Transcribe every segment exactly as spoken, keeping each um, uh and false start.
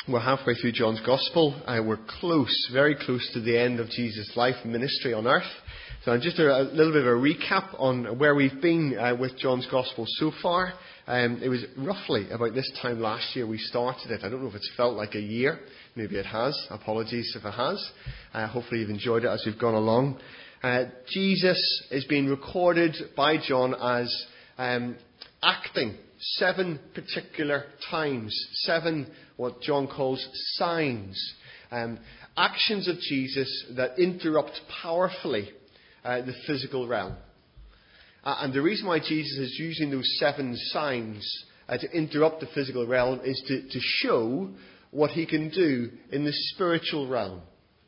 We're halfway through John's Gospel. Uh, we're close, very close to the end of Jesus' life and ministry on earth. So just a, a little bit of a recap on where we've been uh, with John's Gospel so far. Um, it was roughly about this time last year we started it. I don't know if it's felt like a year. Maybe it has. Apologies if it has. Uh, hopefully you've enjoyed it as we've gone along. Uh, Jesus is being recorded by John as um, acting seven particular times. Seven, what John calls signs. Um, actions of Jesus that interrupt powerfully uh, the physical realm. Uh, and the reason why Jesus is using those seven signs uh, to interrupt the physical realm is to, to show what he can do in the spiritual realm.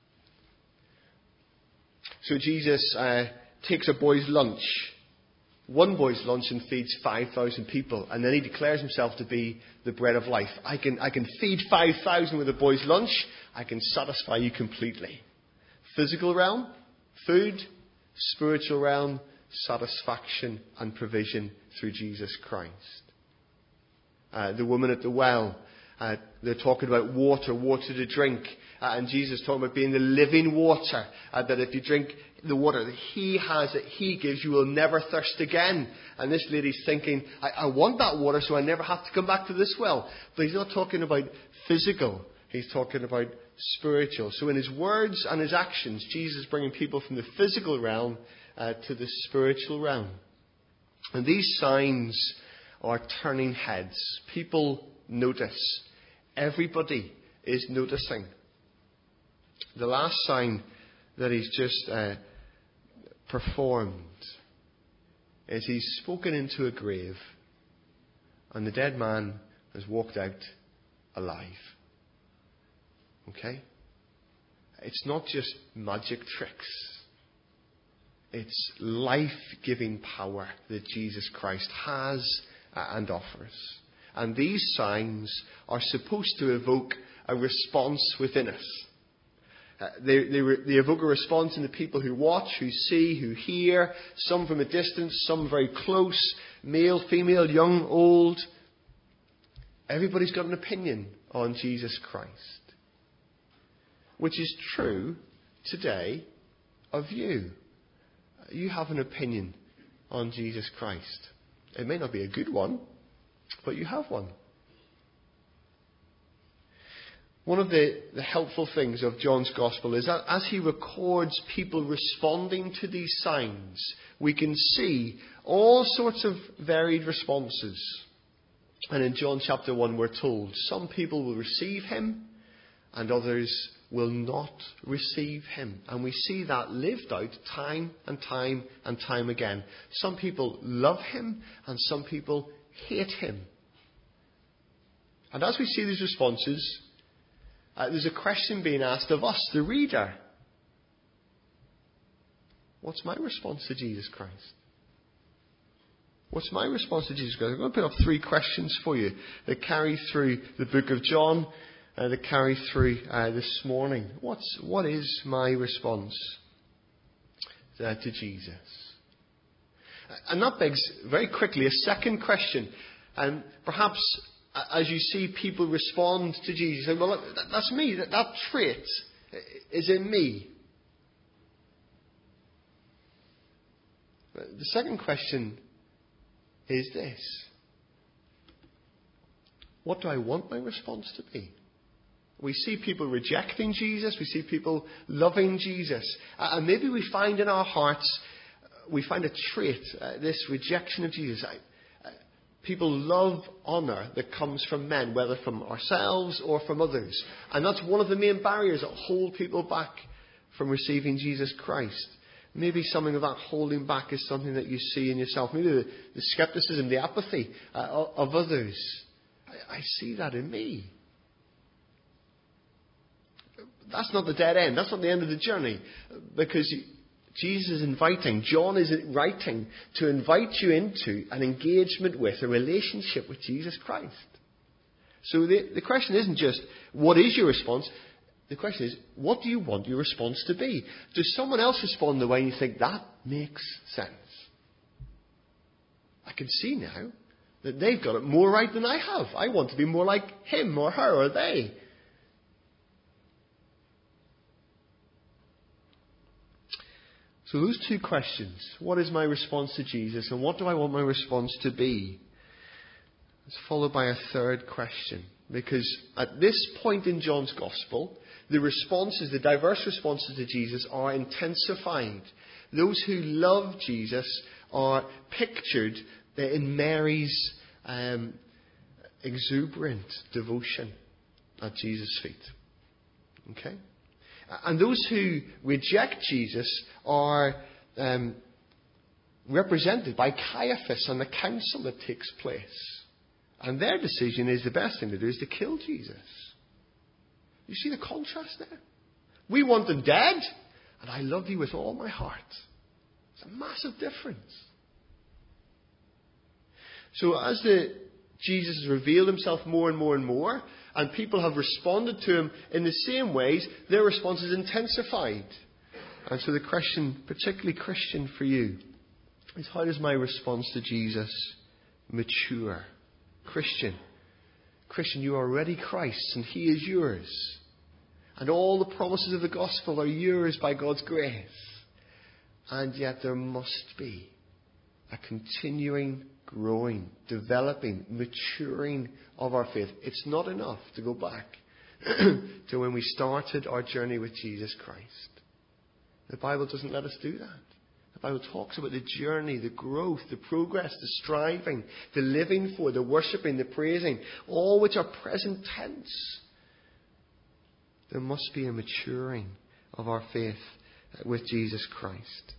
So Jesus uh, takes a boy's lunch. One boy's lunch and feeds five thousand people. And then he declares himself to be the bread of life. I can, I can feed five thousand with a boy's lunch. I can satisfy you completely. Physical realm, food. Spiritual realm, satisfaction and provision through Jesus Christ. Uh, the woman at the well, uh, they're talking about water, water to drink. Uh, and Jesus talking about being the living water. Uh, that if you drink the water that he has, that he gives, you will never thirst again. And this lady's thinking, I, I want that water so I never have to come back to this well. But he's not talking about physical. He's talking about spiritual. So in his words and his actions, Jesus is bringing people from the physical realm uh, to the spiritual realm. And these signs are turning heads. People notice. Everybody is noticing. The last sign that he's just uh, performed is he's spoken into a grave, and the dead man has walked out alive. Okay? It's not just magic tricks. It's life-giving power that Jesus Christ has and offers. And these signs are supposed to evoke a response within us. Uh, they, they, re- they evoke a response in the people who watch, who see, who hear, some from a distance, some very close, male, female, young, old. Everybody's got an opinion on Jesus Christ. Which is true today of you. You have an opinion on Jesus Christ. It may not be a good one, but you have one. One of the, the helpful things of John's Gospel is that as he records people responding to these signs, we can see all sorts of varied responses. And in John chapter one we're told some people will receive him and others will not receive him. And we see that lived out time and time and time again. Some people love him and some people hate him. And as we see these responses, uh, there's a question being asked of us, the reader. What's my response to Jesus Christ? What's my response to Jesus Christ? I'm going to put up three questions for you that carry through the book of John. Uh, that carry through uh, this morning. What's what is my response uh, to Jesus? And that begs very quickly a second question. And perhaps uh, as you see people respond to Jesus, say, well, that, that's me. That, that trait is in me. The second question is this: what do I want my response to be? We see people rejecting Jesus. We see people loving Jesus. Uh, and maybe we find in our hearts, uh, we find a trait, uh, this rejection of Jesus. I, uh, people love honour that comes from men, whether from ourselves or from others. And that's one of the main barriers that hold people back from receiving Jesus Christ. Maybe something of that holding back is something that you see in yourself. Maybe the, the scepticism, the apathy uh, of others. I, I see that in me. That's not the dead end. That's not the end of the journey. Because Jesus is inviting, John is writing to invite you into an engagement with, a relationship with Jesus Christ. So the, the question isn't just, what is your response? The question is, what do you want your response to be? Does someone else respond the way you think, that makes sense? I can see now that they've got it more right than I have. I want to be more like him or her or they. So those two questions, what is my response to Jesus and what do I want my response to be? It's followed by a third question. Because at this point in John's Gospel, the responses, the diverse responses to Jesus are intensified. Those who love Jesus are pictured in Mary's um, exuberant devotion at Jesus' feet. Okay? And those who reject Jesus are um, represented by Caiaphas and the council that takes place. And their decision is the best thing to do is to kill Jesus. You see the contrast there? We want him dead, and I love you with all my heart. It's a massive difference. So as the Jesus has revealed himself more and more and more, and people have responded to him in the same ways, their response is intensified. And so the question, particularly Christian for you, is how does my response to Jesus mature? Christian, Christian, you are already Christ's and he is yours. And all the promises of the gospel are yours by God's grace. And yet there must be a continuing, growing, developing, maturing of our faith. It's not enough to go back to when we started our journey with Jesus Christ. The Bible doesn't let us do that. The Bible talks about the journey, the growth, the progress, the striving, the living for, the worshipping, the praising, all which are present tense. There must be a maturing of our faith with Jesus Christ.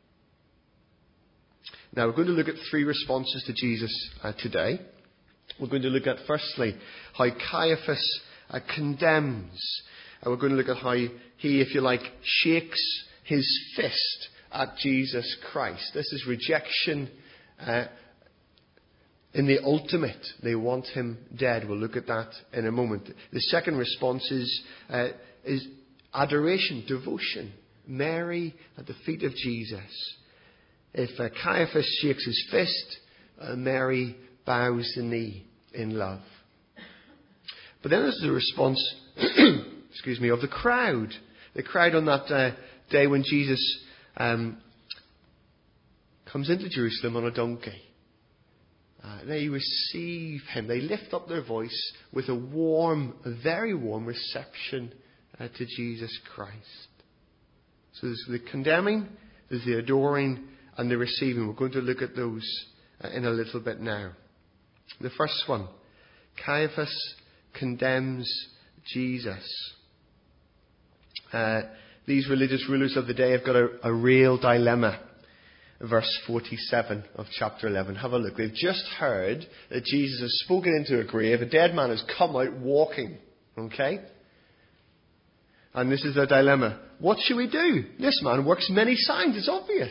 Now we're going to look at three responses to Jesus uh, today. We're going to look at firstly how Caiaphas uh, condemns. And we're going to look at how he, if you like, shakes his fist at Jesus Christ. This is rejection uh, in the ultimate. They want him dead. We'll look at that in a moment. The second response is, uh, is adoration, devotion. Mary at the feet of Jesus. If uh, Caiaphas shakes his fist, uh, Mary bows the knee in love. But then there's the response, excuse me, of the crowd. The crowd on that uh, day when Jesus Um, comes into Jerusalem on a donkey. Uh, they receive him. They lift up their voice with a warm, a very warm reception uh, to Jesus Christ. So there's the condemning, there's the adoring, and the receiving. We're going to look at those uh, in a little bit now. The first one, Caiaphas condemns Jesus. Uh, These religious rulers of the day have got a, a real dilemma. Verse forty-seven of chapter eleven. Have a look. They've just heard that Jesus has spoken into a grave. A dead man has come out walking. Okay? And this is their dilemma. What should we do? This man works many signs. It's obvious.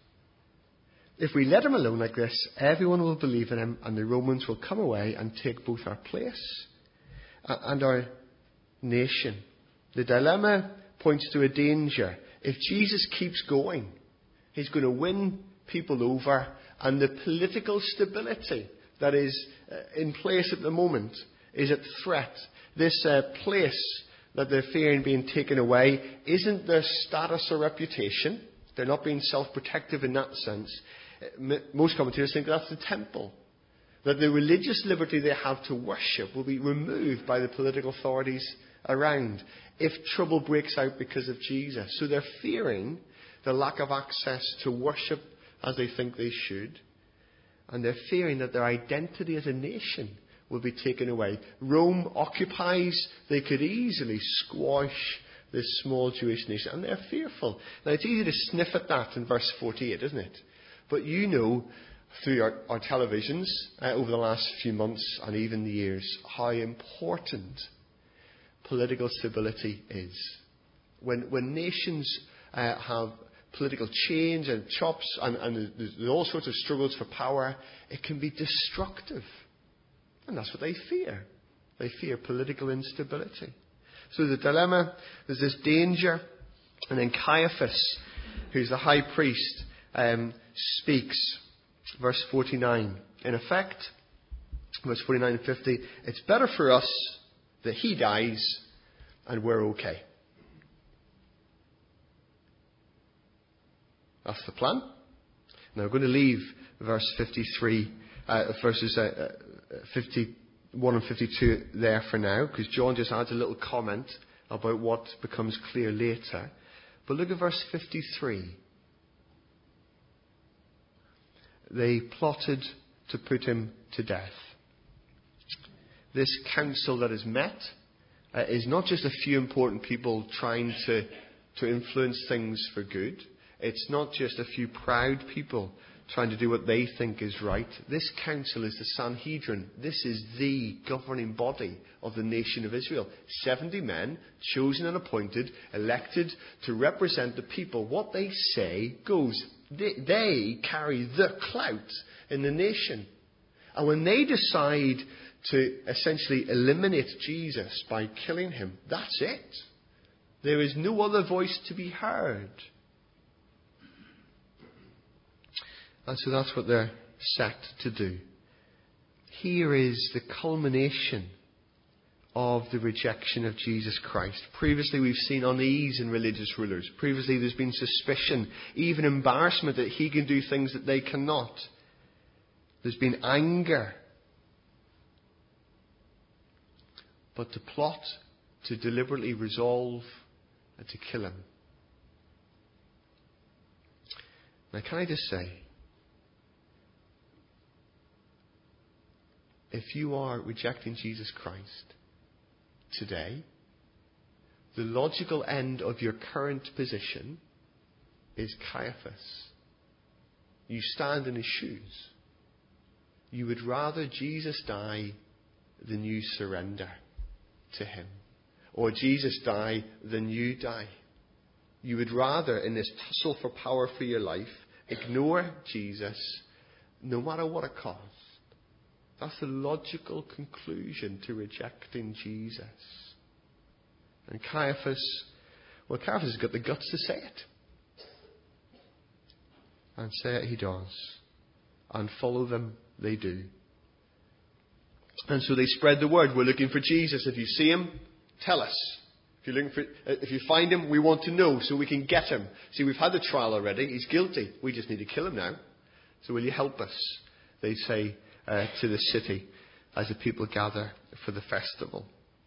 If we let him alone like this, everyone will believe in him and the Romans will come away and take both our place and our nation. The dilemma points to a danger. If Jesus keeps going, he's going to win people over, and the political stability that is in place at the moment is at threat. This uh, place that they're fearing being taken away isn't their status or reputation. They're not being self-protective in that sense. Most commentators think that's the temple. That the religious liberty they have to worship will be removed by the political authorities around if trouble breaks out because of Jesus. So they're fearing the lack of access to worship as they think they should. And they're fearing that their identity as a nation will be taken away. Rome occupies, they could easily squash this small Jewish nation. And they're fearful. Now it's easy to sniff at that in verse forty-eight, isn't it? But you know, through our, our televisions uh, over the last few months and even the years, how important political stability is. When when nations uh, have political change and chops and, and there's, there's all sorts of struggles for power, it can be destructive. And that's what they fear. They fear political instability. So the dilemma, there's this danger, and then Caiaphas, who's the high priest, um, speaks. Verse forty-nine. In effect, verse forty-nine and fifty, it's better for us that he dies and we're okay. That's the plan. Now we're going to leave verse fifty-three, uh, verses uh, fifty-one and fifty-two there for now, because John just adds a little comment about what becomes clear later. But look at verse fifty-three. They plotted to put him to death. This council that is met uh, is not just a few important people trying to, to influence things for good. It's not just a few proud people trying to do what they think is right. This council is the Sanhedrin. This is the governing body of the nation of Israel. seventy men, chosen and appointed, elected to represent the people. What they say goes. They, they carry the clout in the nation. And when they decide to essentially eliminate Jesus by killing him, that's it. There is no other voice to be heard. And so that's what they're set to do. Here is the culmination of the rejection of Jesus Christ. Previously we've seen unease in religious rulers. Previously there's been suspicion, even embarrassment that he can do things that they cannot. There's been anger. But to plot, to deliberately resolve, and to kill him. Now can I just say, if you are rejecting Jesus Christ today, the logical end of your current position is Caiaphas. You stand in his shoes. You would rather Jesus die than you surrender to him. Or Jesus die than you die. You would rather, in this tussle for power for your life, ignore Jesus no matter what it costs. That's the logical conclusion to rejecting Jesus. And Caiaphas, well, Caiaphas has got the guts to say it. And say it he does. And follow them they do. And so they spread the word. We're looking for Jesus. If you see him, tell us. If you're looking for, if you find him, we want to know so we can get him. See, we've had the trial already. He's guilty. We just need to kill him now. So will you help us? They say uh, to the city as the people gather for the festival.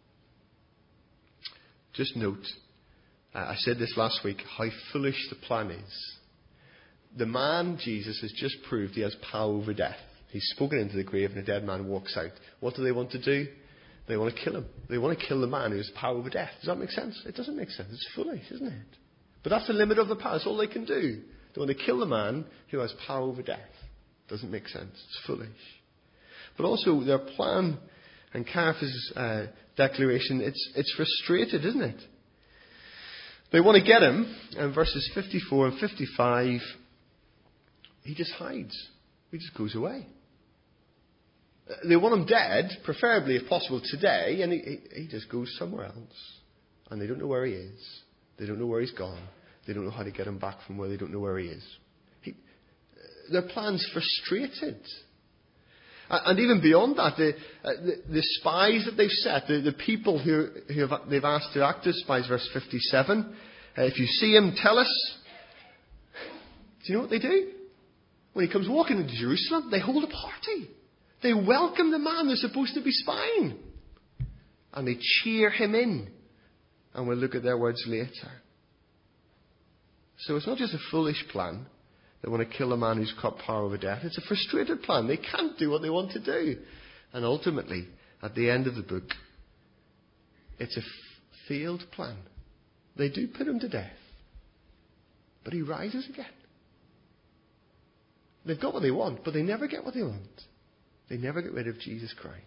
Just note, uh, I said this last week, how foolish the plan is. The man, Jesus, has just proved he has power over death. He's spoken into the grave and a dead man walks out. What do they want to do? They want to kill him. They want to kill the man who has power over death. Does that make sense? It doesn't make sense. It's foolish, isn't it? But that's the limit of the power. That's all they can do. They want to kill the man who has power over death. Doesn't make sense. It's foolish. But also their plan and Caiaphas' uh, declaration, it's, it's frustrated, isn't it? They want to get him, and verses fifty-four and fifty-five, he just hides. He just goes away. They want him dead, preferably, if possible, today, and he, he just goes somewhere else. And they don't know where he is. They don't know where he's gone. They don't know how to get him back from where they don't know where he is. He, their plan's frustrated. And even beyond that, the, the, the spies that they've set, the, the people who, who have, they've asked to act as spies, verse fifty-seven, uh, if you see him, tell us. Do you know what they do? When he comes walking into Jerusalem, they hold a party. They welcome the man they're supposed to be spying. And they cheer him in. And we'll look at their words later. So it's not just a foolish plan. They want to kill a man who's got power over death. It's a frustrated plan. They can't do what they want to do. And ultimately, at the end of the book, it's a f- failed plan. They do put him to death. But he rises again. They've got what they want, but they never get what they want. They never get rid of Jesus Christ.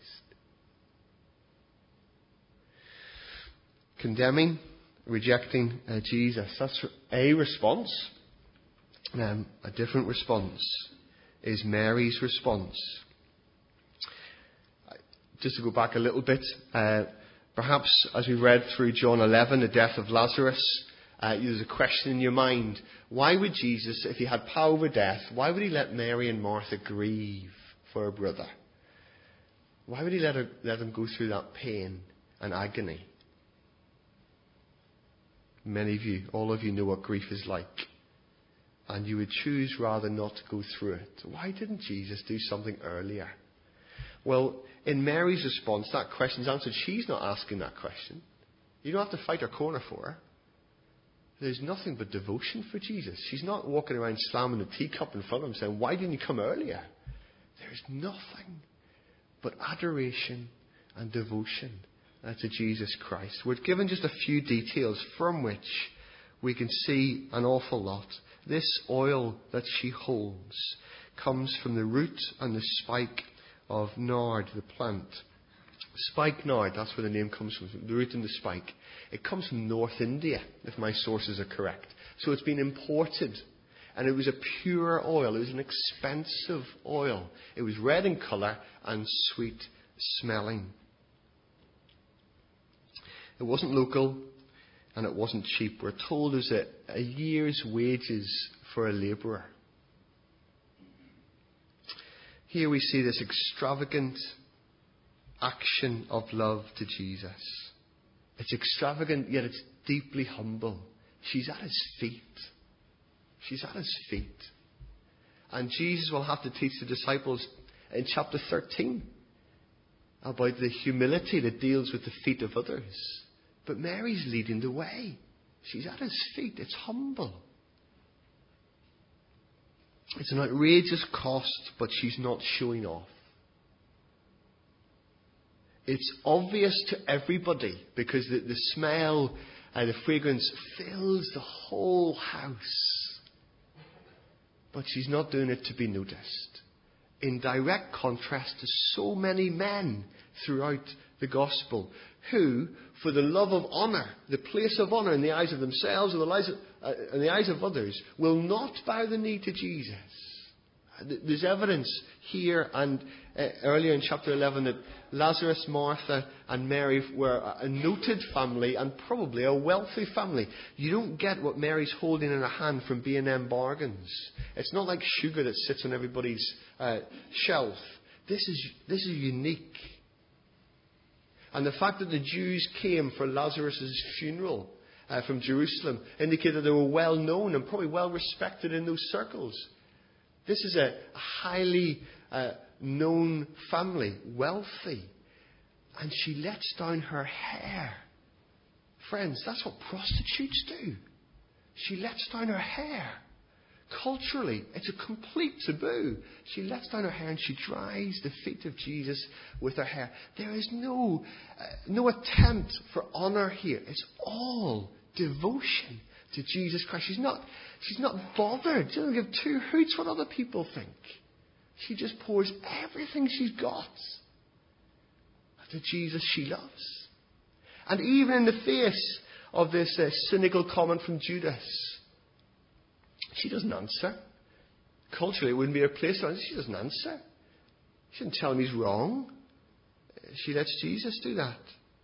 Condemning, rejecting uh, Jesus. That's a response. Um, a different response is Mary's response. Just to go back a little bit, uh, perhaps as we read through John eleven, the death of Lazarus, uh, there's a question in your mind. Why would Jesus, if he had power over death, why would he let Mary and Martha grieve for her brother? Why would he let, her, let them go through that pain and agony? Many of you, all of you know what grief is like. and you would choose rather not to go through it. Why didn't Jesus do something earlier? Well, in Mary's response, that question's answered. She's not asking that question. You don't have to fight her corner for her. There's nothing but devotion for Jesus. She's not walking around slamming the teacup in front of him saying, why didn't you come earlier? There's nothing but adoration and devotion uh, to Jesus Christ. We're given just a few details from which we can see an awful lot. This oil that she holds comes from the root and the spike of nard, the plant. Spike nard, that's where the name comes from, the root and the spike. It comes from North India, if my sources are correct. So it's been imported. And it was a pure oil. It was an expensive oil. It was red in colour and sweet smelling. It wasn't local and it wasn't cheap. We're told it was a, a year's wages for a labourer. Here we see this extravagant action of love to Jesus. It's extravagant, yet it's deeply humble. She's at his feet. She's at his feet. And Jesus will have to teach the disciples in chapter thirteen about the humility that deals with the feet of others. But Mary's leading the way. She's at his feet. It's humble. It's an outrageous cost, but she's not showing off. It's obvious to everybody because the, the smell and the fragrance fills the whole house. But she's not doing it to be noticed. In direct contrast to so many men throughout the gospel who, for the love of honour, the place of honour in the eyes of themselves or the eyes of, uh, in the eyes of others, will not bow the knee to Jesus. There's evidence here and uh, earlier in chapter eleven that Lazarus, Martha and Mary were a noted family and probably a wealthy family. You don't get what Mary's holding in her hand from B and M bargains. It's not like sugar that sits on everybody's uh, shelf. This is, this is unique. And the fact that the Jews came for Lazarus' funeral uh, from Jerusalem indicated that they were well known and probably well respected in those circles. This is a highly uh, known family, wealthy. And she lets down her hair. Friends, that's what prostitutes do. She lets down her hair. Culturally, it's a complete taboo. She lets down her hair and she dries the feet of Jesus with her hair. There is no, uh, no attempt for honour here. It's all devotion to Jesus Christ. She's not, she's not bothered. She doesn't give two hoots what other people think. She just pours everything she's got to Jesus she loves. And even in the face of this uh, cynical comment from Judas, she doesn't answer. Culturally, it wouldn't be her place to answer. She doesn't answer. She doesn't tell him he's wrong. She lets Jesus do that.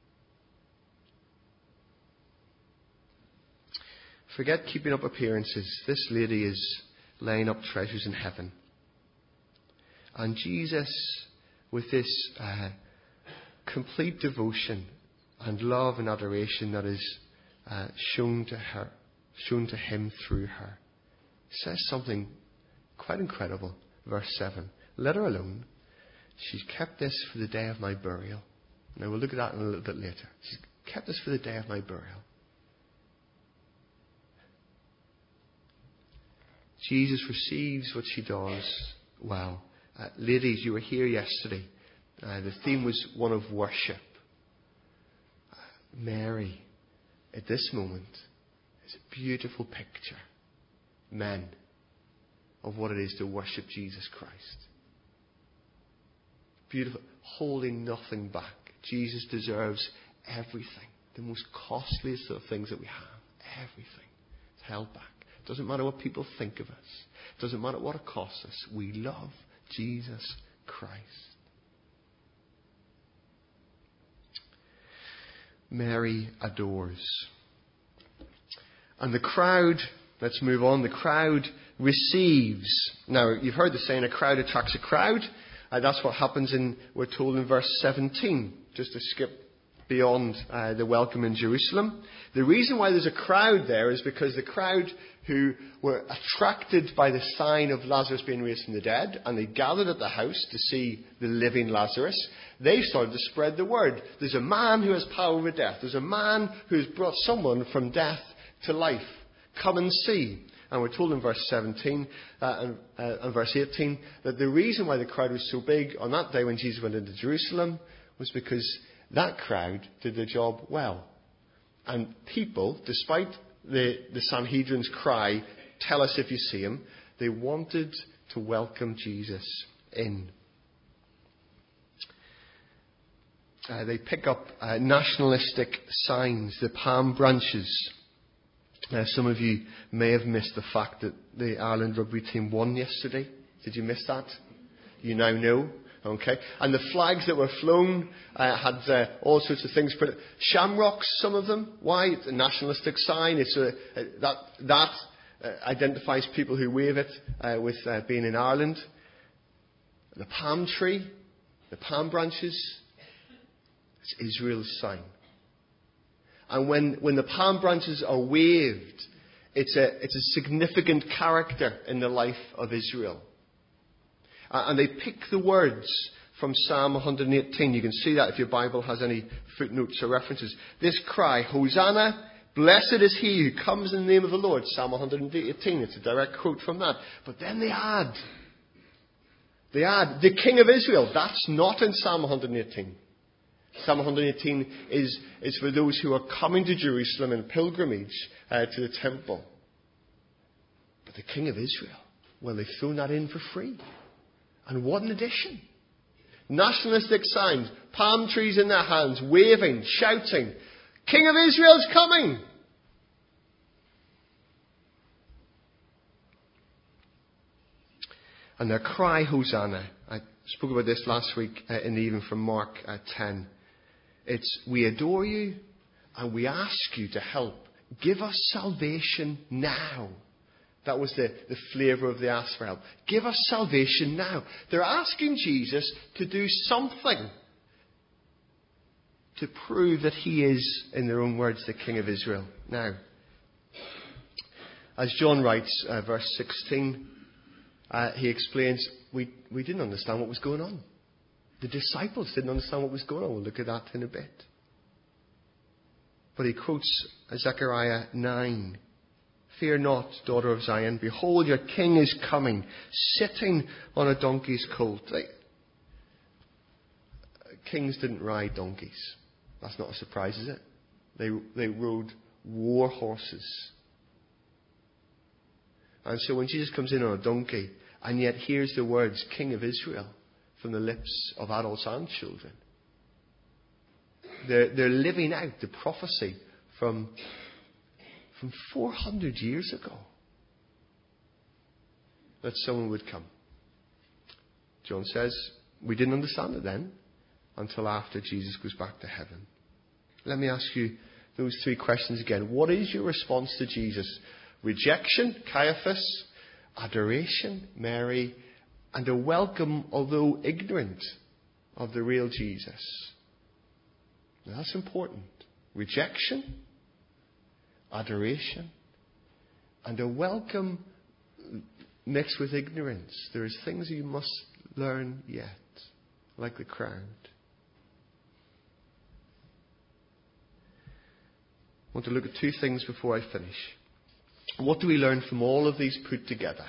Forget keeping up appearances. This lady is laying up treasures in heaven. And Jesus, with this uh, complete devotion and love and adoration that is uh, shown to her, shown to him through her, says something quite incredible. Verse seven. Let her alone. She's kept this for the day of my burial. Now we'll look at that in a little bit later. She's kept this for the day of my burial. Jesus receives what she does well. Uh, ladies, you were here yesterday. Uh, the theme was one of worship. Uh, Mary, at this moment, is a beautiful picture, men, of what it is to worship Jesus Christ. Beautiful, holding nothing back. Jesus deserves everything. The most costliest of things that we have. Everything is held back. It doesn't matter what people think of us. It doesn't matter what it costs us. We love Jesus Christ. Mary adores. And the crowd, let's move on, the crowd receives. Now, you've heard the saying, a crowd attracts a crowd. Uh, that's what happens in, we're told in verse seventeen. Just to skip beyond uh, the welcome in Jerusalem. The reason why there's a crowd there is because the crowd who were attracted by the sign of Lazarus being raised from the dead, and they gathered at the house to see the living Lazarus, they started to spread the word. There's a man who has power over death. There's a man who has brought someone from death to life. Come and see. And we're told in verse seventeen uh, and, uh, and verse eighteen that the reason why the crowd was so big on that day when Jesus went into Jerusalem was because that crowd did their job well. And people, despite the, the Sanhedrin's cry, tell us if you see him, they wanted to welcome Jesus in. Uh, they pick up uh, nationalistic signs, the palm branches. Uh, some of you may have missed the fact that the Ireland rugby team won yesterday. Did you miss that? You now know. Okay. And the flags that were flown uh, had uh, all sorts of things. But shamrocks, some of them. Why? It's a nationalistic sign. It's a, a, that that uh, identifies people who wave it uh, with uh, being in Ireland. The palm tree, the palm branches, it's Israel's sign. And when, when the palm branches are waved, it's a, it's a significant character in the life of Israel. Uh, and they pick the words from Psalm one eighteen. You can see that if your Bible has any footnotes or references. This cry, Hosanna, blessed is he who comes in the name of the Lord. Psalm one eighteen. It's a direct quote from that. But then they add, they add, the King of Israel. That's not in Psalm one eighteen. Psalm one eighteen is, is for those who are coming to Jerusalem in pilgrimage uh, to the temple. But the King of Israel, well, they've thrown that in for free. And what an addition. Nationalistic signs, palm trees in their hands, waving, shouting, King of Israel's coming! And their cry, Hosanna. I spoke about this last week uh, in the evening from Mark uh, ten. It's, we adore you and we ask you to help. Give us salvation now. That was the, the flavour of the ask for help. Give us salvation now. They're asking Jesus to do something to prove that he is, in their own words, the King of Israel. Now, as John writes, uh, verse sixteen, uh, he explains, we, we didn't understand what was going on. The disciples didn't understand what was going on. We'll look at that in a bit. But he quotes Zechariah nine. Fear not, daughter of Zion. Behold, your king is coming, sitting on a donkey's colt. Like, kings didn't ride donkeys. That's not a surprise, is it? They, they rode war horses. And so when Jesus comes in on a donkey, and yet hears the words, King of Israel, from the lips of adults and children, they're, they're living out the prophecy from From four hundred years ago, that someone would come. John says, we didn't understand it then, until after Jesus goes back to heaven. Let me ask you those three questions again. What is your response to Jesus? Rejection, Caiaphas; adoration, Mary; and a welcome, although ignorant, of the real Jesus. Now that's important. Rejection, adoration, and a welcome mixed with ignorance. There is things you must learn yet, like the crowd. I want to look at two things before I finish. What do we learn from all of these put together?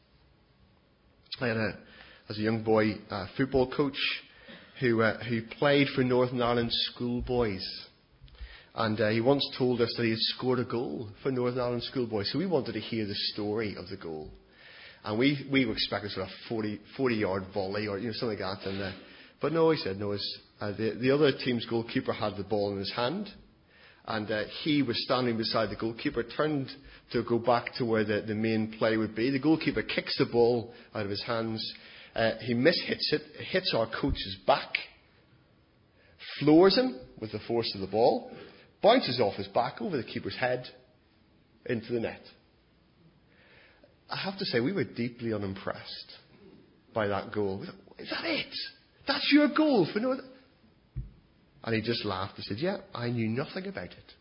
I had, a, as a young boy, a football coach who uh, who played for Northern Ireland schoolboys. And uh, he once told us that he had scored a goal for Northern Ireland schoolboys. So we wanted to hear the story of the goal. And we, we were expecting sort of forty, forty-yard volley or you know something like that. And, uh, but no, he said, no, his, uh, the, the other team's goalkeeper had the ball in his hand. And uh, he was standing beside the goalkeeper, turned to go back to where the, the main play would be. The goalkeeper kicks the ball out of his hands. Uh, he mishits it, hits our coach's back, floors him with the force of the ball, bounces off his back over the keeper's head into the net. I have to say, we were deeply unimpressed by that goal. Is that it? That's your goal for no? And he just laughed. He said, yeah, I knew nothing about it.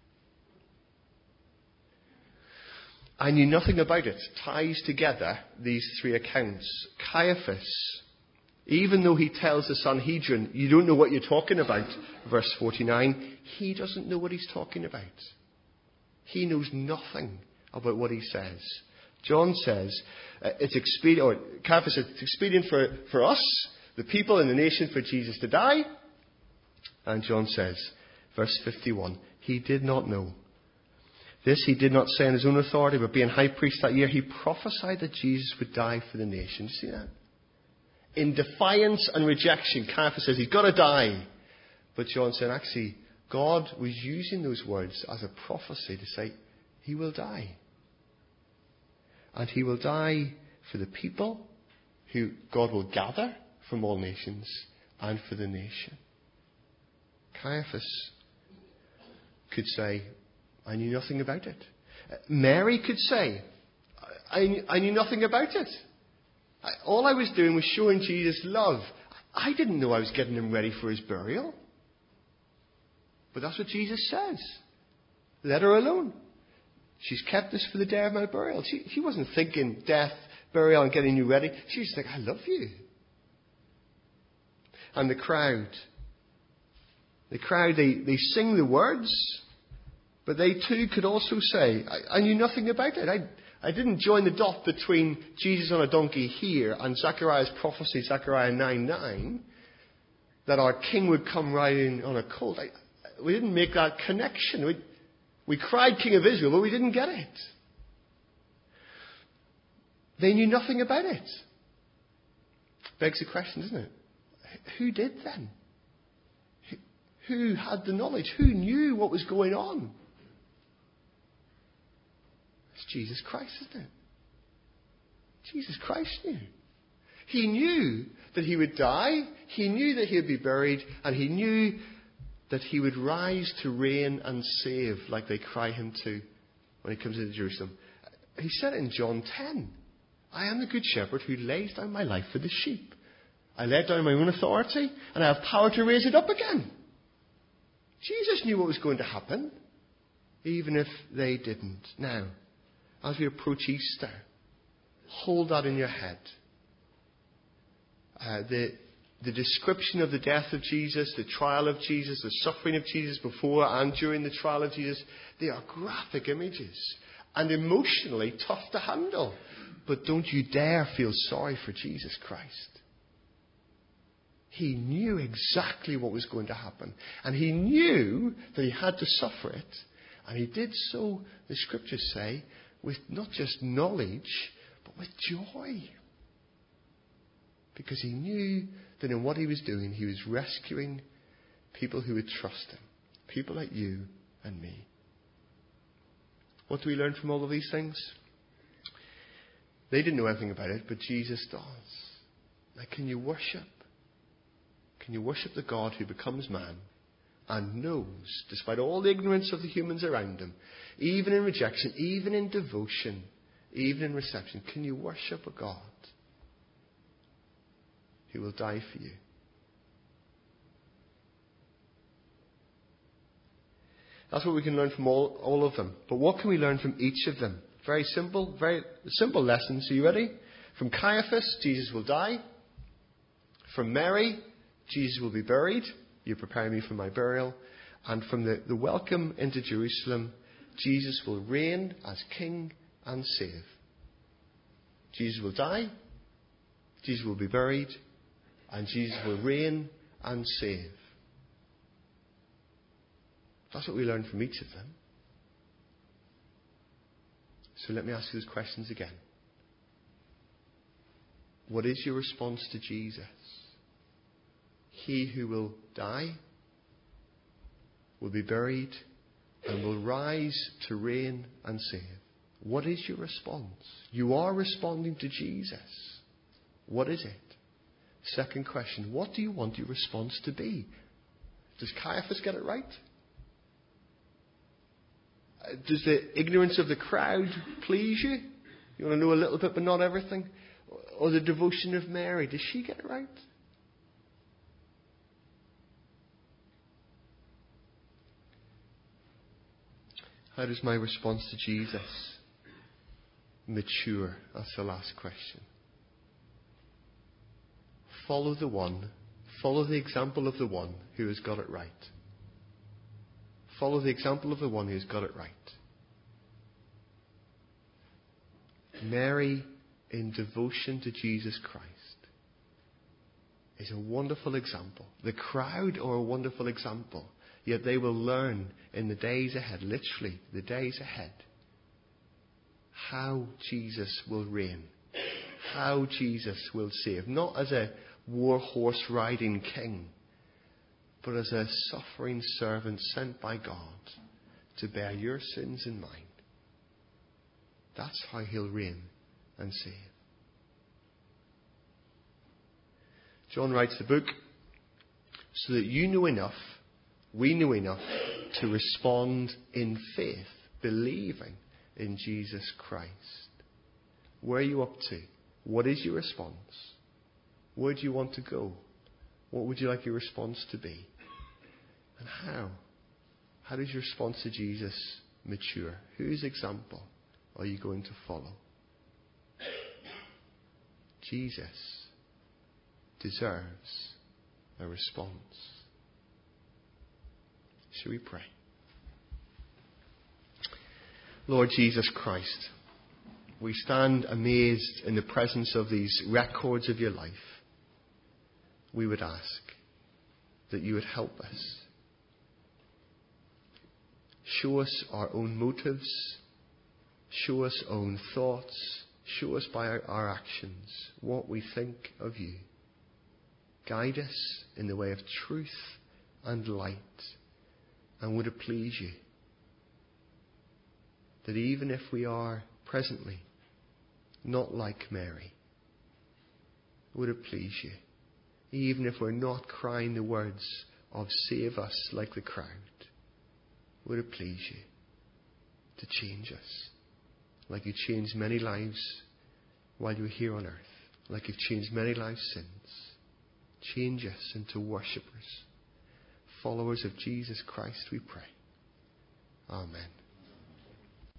I knew nothing about it. Ties together these three accounts. Caiaphas, even though he tells the Sanhedrin, you don't know what you're talking about, verse forty-nine, he doesn't know what he's talking about. He knows nothing about what he says. John says, uh, it's expedient, or Caiaphas says, it's expedient for, for us, the people and the nation, for Jesus to die. And John says, verse fifty-one, he did not know. This he did not say in his own authority, but being high priest that year, he prophesied that Jesus would die for the nation. Do you see that? In defiance and rejection, Caiaphas says he's got to die. But John said, actually, God was using those words as a prophecy to say, he will die. And he will die for the people who God will gather from all nations and for the nation. Caiaphas could say, I knew nothing about it. Mary could say, I, I knew nothing about it. I, all I was doing was showing Jesus love. I didn't know I was getting him ready for his burial. But that's what Jesus says. Let her alone. She's kept this for the day of my burial. She, she wasn't thinking death, burial, and getting you ready. She was like, I love you. And the crowd, the crowd, they, they sing the words, but they too could also say, I, I knew nothing about it. I, I didn't join the dot between Jesus on a donkey here and Zechariah's prophecy, Zechariah nine nine, that our king would come riding on a colt. I, we didn't make that connection. We, we cried King of Israel, but we didn't get it. They knew nothing about it. Begs the question, doesn't it? Who did then? Who, who had the knowledge? Who knew what was going on? It's Jesus Christ, isn't it? Jesus Christ knew. He knew that he would die. He knew that he would be buried. And he knew that he would rise to reign and save, like they cry him to when he comes into Jerusalem. He said it in John ten. I am the good shepherd who lays down my life for the sheep. I laid down my own authority, and I have power to raise it up again. Jesus knew what was going to happen, even if they didn't. Now, as we approach Easter, hold that in your head. Uh, the, the description of the death of Jesus, the trial of Jesus, the suffering of Jesus before and during the trial of Jesus, they are graphic images and emotionally tough to handle. But don't you dare feel sorry for Jesus Christ. He knew exactly what was going to happen. And he knew that he had to suffer it. And he did so, the scriptures say, with not just knowledge, but with joy. Because he knew that in what he was doing, he was rescuing people who would trust him. People like you and me. What do we learn from all of these things? They didn't know anything about it, but Jesus does. Now, can you worship? Can you worship the God who becomes man and knows, despite all the ignorance of the humans around him, even in rejection, even in devotion, even in reception, can you worship a God who will die for you? That's what we can learn from all, all of them. But what can we learn from each of them? Very simple, very simple lessons. Are you ready? From Caiaphas, Jesus will die. From Mary, Jesus will be buried. You prepare me for my burial. And from the, the welcome into Jerusalem, Jesus will reign as King and save. Jesus will die. Jesus will be buried. And Jesus will reign and save. That's what we learn from each of them. So let me ask you those questions again. What is your response to Jesus? He who will die, will be buried, and will rise to reign and save. What is your response? You are responding to Jesus. What is it? Second question, what do you want your response to be? Does Caiaphas get it right? Does the ignorance of the crowd please you? You want to know a little bit but not everything? Or the devotion of Mary, does she get it right? How does my response to Jesus mature? That's the last question. Follow the one, follow the example of the one who has got it right. Follow the example of the one who has got it right. Mary, in devotion to Jesus Christ, is a wonderful example. The crowd are a wonderful example. Yet they will learn in the days ahead, literally the days ahead, how Jesus will reign. How Jesus will save. Not as a war horse riding king, but as a suffering servant sent by God to bear your sins and mine. That's how he'll reign and save. John writes the book so that you know enough, we know enough to respond in faith, believing in Jesus Christ. Where are you up to? What is your response? Where do you want to go? What would you like your response to be? And how? How does your response to Jesus mature? Whose example are you going to follow? Jesus deserves a response. Shall we pray? Lord Jesus Christ, we stand amazed in the presence of these records of your life. We would ask that you would help us. Show us our own motives. Show us our own thoughts. Show us by our, our actions what we think of you. Guide us in the way of truth and light. And would it please you that even if we are presently not like Mary, would it please you, even if we're not crying the words of save us like the crowd, would it please you to change us like you changed many lives while you were here on earth, like you've changed many lives since. Change us into worshippers, followers of Jesus Christ, we pray. Amen.